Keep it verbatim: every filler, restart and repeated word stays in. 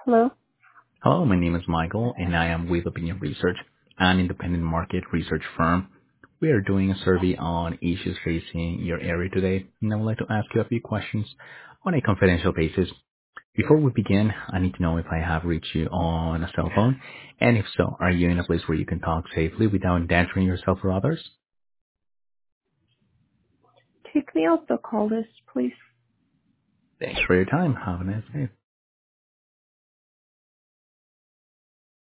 Hello? Hello, my name is Michael, and I am with Opinion Research, an independent market research firm. We are doing a survey on issues facing your area today, and I would like to ask you a few questions on a confidential basis. Before we begin, I need to know if I have reached you on a cell phone, and if so, are you in a place where you can talk safely without endangering yourself or others? Take me off the call list, please. Thanks for your time. Have a nice day.